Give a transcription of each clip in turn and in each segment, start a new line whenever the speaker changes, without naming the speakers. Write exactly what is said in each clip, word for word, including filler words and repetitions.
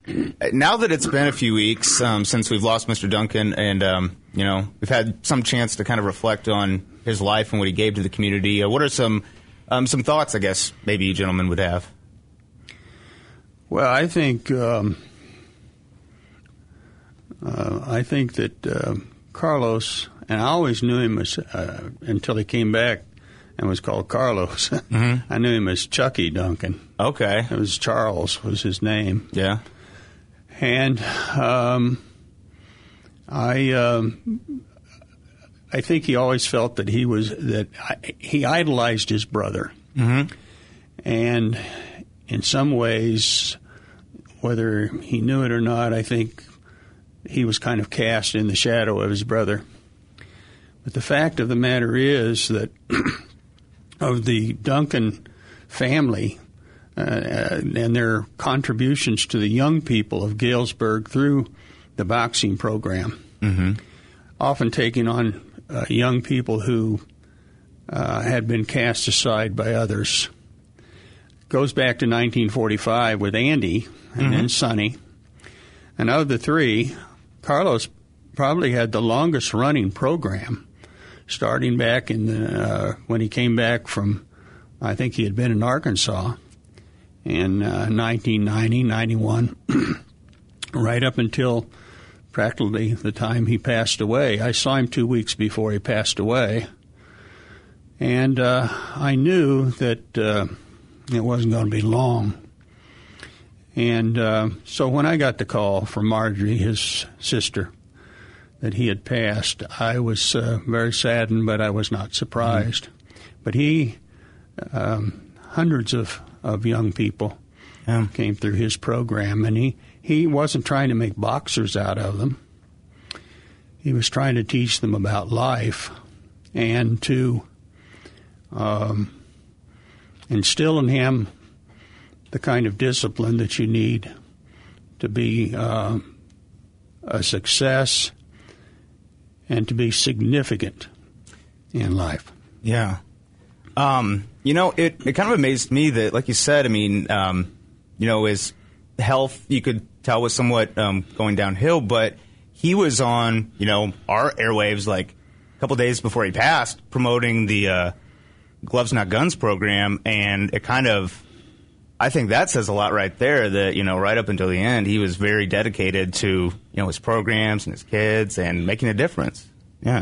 now that it's been a few weeks um, since we've lost Mister Duncan, and um, you know we've had some chance to kind of reflect on his life and what he gave to the community, uh, what are some um, some thoughts, I guess, maybe you gentlemen would have?
Well, I think um, uh, I think that uh, Carlos, and I always knew him as uh, until he came back and was called Carlos. Mm-hmm. I knew him as Chucky Duncan.
Okay,
it was Charles was his name.
Yeah,
and um, I um, I think he always felt that he was that I, he idolized his brother,
mm-hmm.
and in some ways, whether he knew it or not, I think he was kind of cast in the shadow of his brother. But the fact of the matter is that of the Duncan family uh, and their contributions to the young people of Galesburg through the boxing program,
mm-hmm.
often taking on uh, young people who uh, had been cast aside by others. Goes back to nineteen forty-five with Andy and mm-hmm. then Sonny. And of the three, Carlos probably had the longest running program, starting back in the, uh, when he came back from, I think he had been in Arkansas in uh, nineteen ninety, ninety-one, right up until practically the time he passed away. I saw him two weeks before he passed away. And uh, I knew that uh, it wasn't going to be long. And uh, so when I got the call from Marjorie, his sister, that he had passed, I was uh, very saddened, but I was not surprised. Mm-hmm. But he, um, hundreds of, of young people yeah. came through his program, and he, he wasn't trying to make boxers out of them. He was trying to teach them about life and to um, instill in him the kind of discipline that you need to be uh, a success and to be significant in life.
Yeah. Um, you know, it, it kind of amazed me that, like you said, I mean, um, you know, his health, you could tell, was somewhat um, going downhill, but he was on, you know, our airwaves like a couple days before he passed, promoting the uh, Gloves Not Guns program, and it kind of, I think that says a lot right there that, you know, right up until the end, he was very dedicated to, you know, his programs and his kids and making a difference. Yeah.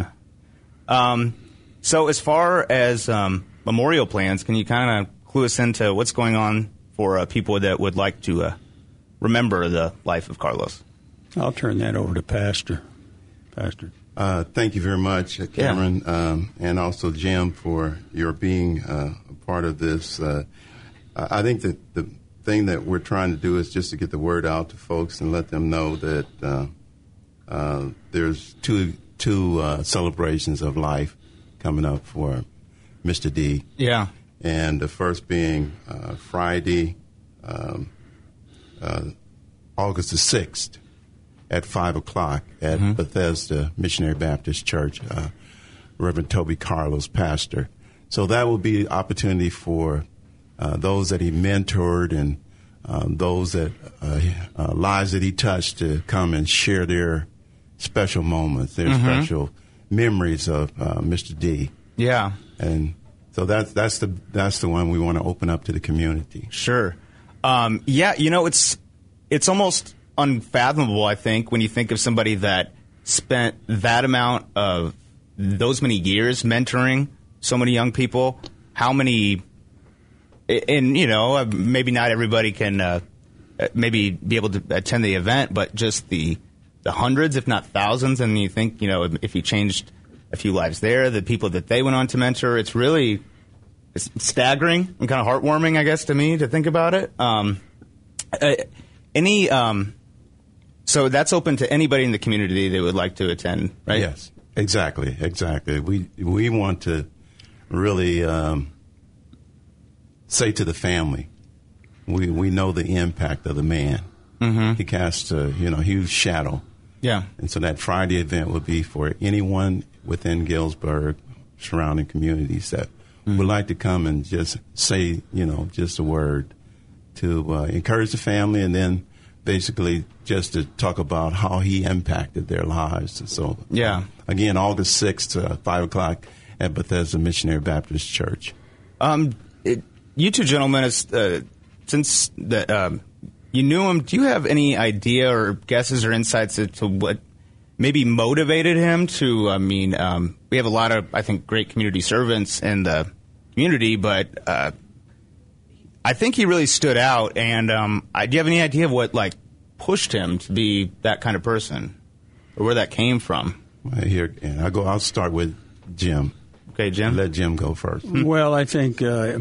Um, so as far as um, memorial plans, can you kind of clue us into what's going on for uh, people that would like to uh, remember the life of Carlos?
I'll turn that over to Pastor. Pastor.
Uh, thank you very much, Cameron, yeah. um, and also Jim, for your being uh, a part of this. Uh, I think that the thing that we're trying to do is just to get the word out to folks and let them know that uh, uh, there's two two uh, celebrations of life coming up for Mister D.
Yeah.
And the first being uh, Friday, um, uh, August the sixth at five o'clock at mm-hmm. Bethesda Missionary Baptist Church, uh, Reverend Toby Carlos, pastor. So that will be opportunity for Uh, those that he mentored and um, those that uh, uh, lives that he touched to come and share their special moments, their mm-hmm. special memories of uh, Mister D.
Yeah,
and so that's that's the that's the one we want to open up to the community.
Sure. Um, yeah, you know, it's it's almost unfathomable, I think, when you think of somebody that spent that amount of those many years mentoring so many young people. How many? And, you know, maybe not everybody can uh, maybe be able to attend the event, but just the the hundreds, if not thousands, and you think, you know, if you changed a few lives there, the people that they went on to mentor, it's really it's staggering and kind of heartwarming, I guess, to me, to think about it. Um, uh, any, um, so that's open to anybody in the community that would like to attend, right?
Yes, exactly, exactly. We, we want to really... Um, say to the family, we we know the impact of the man.
Mm-hmm.
He cast a you know huge shadow.
Yeah.
And so that Friday event would be for anyone within Galesburg, surrounding communities that mm-hmm. would like to come and just say you know just a word to uh, encourage the family, and then basically just to talk about how he impacted their lives. So,
yeah.
Again, August sixth, uh, five o'clock at Bethesda Missionary Baptist Church.
Um, it, you two gentlemen, uh, since the, um, you knew him, do you have any idea or guesses or insights as to what maybe motivated him to, I mean, um, we have a lot of, I think, great community servants in the community, but uh, I think he really stood out. And um, I, do you have any idea of what, like, pushed him to be that kind of person, or where that came from?
Well, here, and I'll go. I'll start with Jim.
Okay, Jim.
Let Jim go first.
Well, I think uh,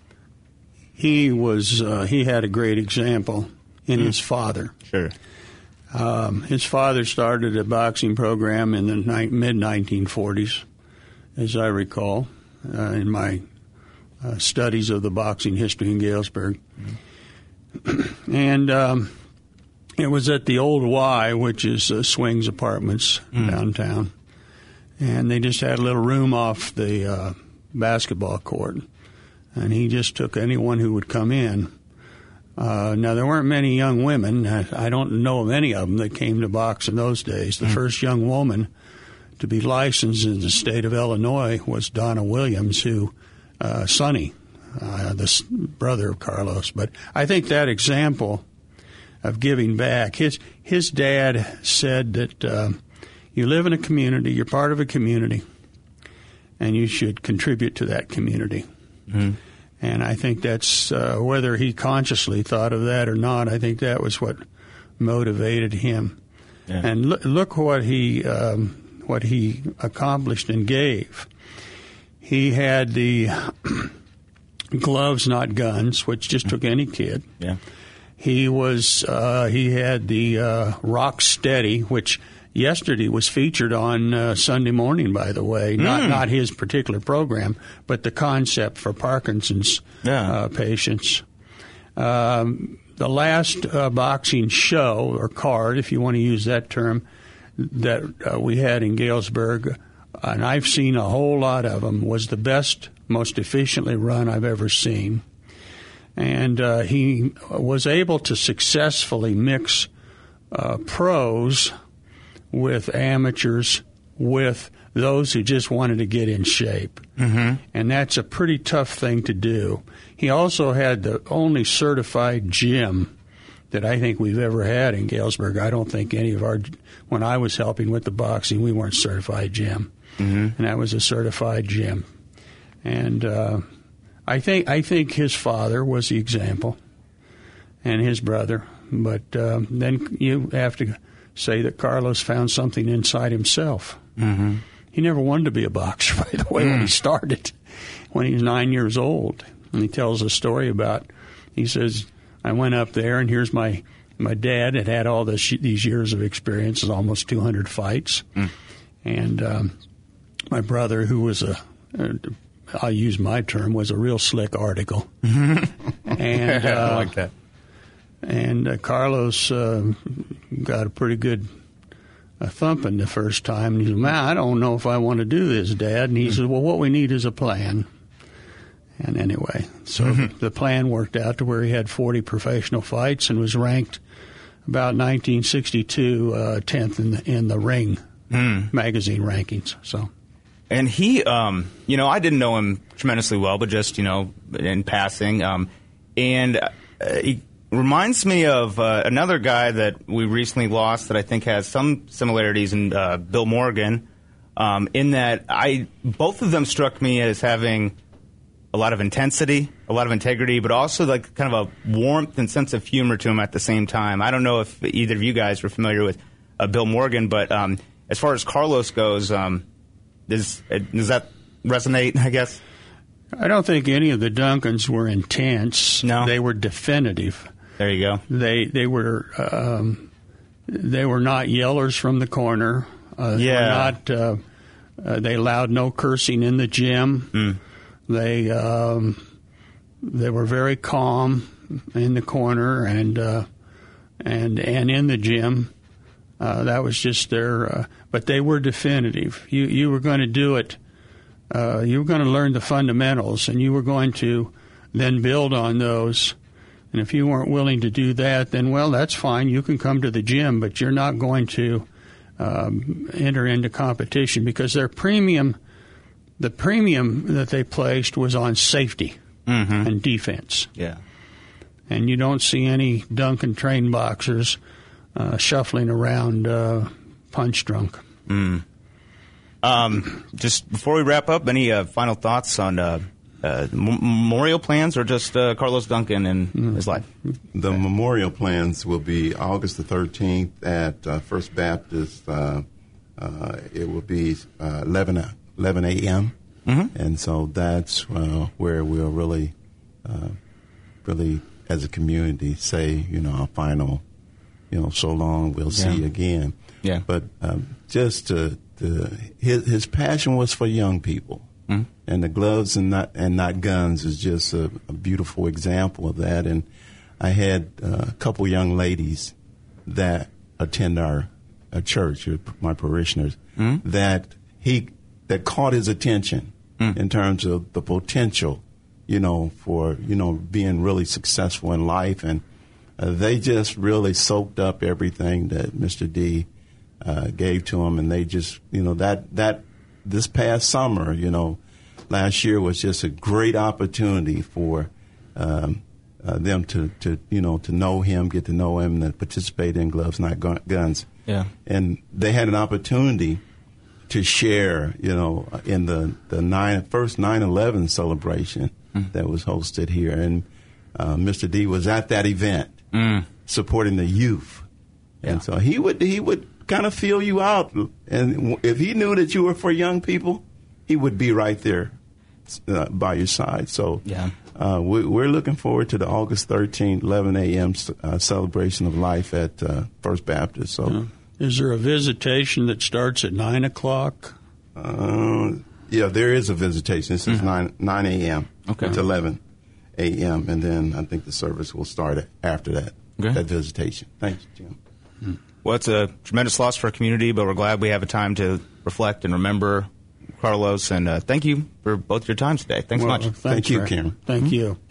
he was uh, he had a great example in mm. his father.
Sure.
Um, his father started a boxing program in the ni- mid nineteen forties, as I recall, uh, in my uh, studies of the boxing history in Galesburg. Mm. and um, it was at the Old Y, which is uh, Swings Apartments mm. downtown. And they just had a little room off the uh, basketball court. And he just took anyone who would come in. Uh, now, there weren't many young women. I, I don't know of any of them that came to box in those days. The mm. first young woman to be licensed in the state of Illinois was Donna Williams, who, uh, Sonny, uh, the brother of Carlos. But I think that example of giving back, his, his dad said that uh, you live in a community, you're part of a community, and you should contribute to that community. Mm-hmm. And I think that's, uh, whether he consciously thought of that or not, I think that was what motivated him. Yeah. And look, look what he um, what he accomplished and gave. He had the gloves, not guns, which just took any kid.
Yeah.
He was uh, he had the uh, Rock Steady, which yesterday was featured on uh, Sunday morning, by the way. Not mm. not his particular program, but the concept for Parkinson's yeah. uh, patients. Um, the last uh, boxing show, or card, if you want to use that term, that uh, we had in Galesburg, and I've seen a whole lot of them, was the best, most efficiently run I've ever seen. And uh, he was able to successfully mix uh, pros with amateurs, with those who just wanted to get in shape. Mm-hmm. And that's a pretty tough thing to do. He also had the only certified gym that I think we've ever had in Galesburg. I don't think any of our, when I was helping with the boxing, we weren't certified gym. Mm-hmm. And that was a certified gym. And uh, I think I think his father was the example, and his brother. But uh, then you have to say that Carlos found something inside himself. Mm-hmm. He never wanted to be a boxer, by the way, mm. when he started, when he was nine years old. And he tells a story about, he says, I went up there, and here's my, my dad had had all this, these years of experience, almost two hundred fights. Mm. And um, my brother, who was a, uh, I'll use my term, was a real slick article. Mm-hmm. And uh,
I like that.
And uh, Carlos uh, got a pretty good uh, thumping the first time. And he said, man, I don't know if I want to do this, Dad. And he mm-hmm. said, well, what we need is a plan. And anyway, so mm-hmm. the plan worked out to where he had forty professional fights and was ranked about nineteen sixty-two uh, tenth in the, in the Ring mm. magazine rankings. So.
And he, um, you know, I didn't know him tremendously well, but just, you know, in passing. Um, and uh, he reminds me of uh, another guy that we recently lost that I think has some similarities in uh, Bill Morgan, um, in that I both of them struck me as having a lot of intensity, a lot of integrity, but also like kind of a warmth and sense of humor to him at the same time. I don't know if either of you guys were familiar with uh, Bill Morgan, but um, as far as Carlos goes, um, does, does that resonate, I guess?
I don't think any of the Duncans were intense.
No.
They were definitive.
There you go.
They they were um, they were not yellers from the corner. Uh,
yeah.
They were not. Uh, uh, they allowed no cursing in the gym. Mm. They um, they were very calm in the corner and uh, and and in the gym. Uh, that was just their. Uh, but they were definitive. You you were going to do it. Uh, you were going to learn the fundamentals, and you were going to then build on those And if you weren't willing to do that, then, well, that's fine. You can come to the gym, but you're not going to um, enter into competition because their premium, the premium that they placed was on safety mm-hmm. and defense.
Yeah.
And you don't see any Duncan trained boxers uh, shuffling around uh, punch drunk.
Mm. Um, just before we wrap up, any uh, final thoughts on uh, uh, m- memorial plans or just uh, Carlos Duncan and mm. his life?
The okay. memorial plans will be August the thirteenth at uh, First Baptist. Uh, uh, it will be uh, eleven a.m. Mm-hmm. And so that's uh, where we'll really, uh, really, as a community, say, you know, our final, you know, so long, we'll yeah. see you again.
Yeah.
But um, just to, to his, his passion was for young people. Mm-hmm. And the gloves and not and not guns is just a, a beautiful example of that. And I had uh, a couple young ladies that attend our, our church, my parishioners, mm-hmm. that he that caught his attention mm-hmm. in terms of the potential, you know, for you know being really successful in life. And uh, they just really soaked up everything that Mister D uh, gave to them, and they just you know that that. This past summer, you know, last year was just a great opportunity for um, uh, them to, to, you know, to know him, get to know him, and participate in Gloves Not Guns.
Yeah.
And they had an opportunity to share, you know, in the the nine, first nine eleven celebration mm. that was hosted here, and uh, Mister D was at that event mm. supporting the youth, yeah. and so he would he would. kind of feel you out, and if he knew that you were for young people, he would be right there uh, by your side. So
yeah.
uh, we, we're looking forward to the August thirteenth, eleven a.m. Uh, celebration of life at uh, First Baptist. So,
yeah. Is there a visitation that starts at nine o'clock?
Uh, yeah, there is a visitation. This is mm-hmm. nine a.m.
Okay.
to eleven a.m., and then I think the service will start after that,
okay.
that visitation. Thanks, Jim.
Mm-hmm. Well, it's a tremendous loss for our community, but we're glad we have a time to reflect and remember Carlos. And uh, thank you for both your times today. Thanks
well,
much.
Thanks,
thank you,
Rick.
Karen.
Thank mm-hmm. you.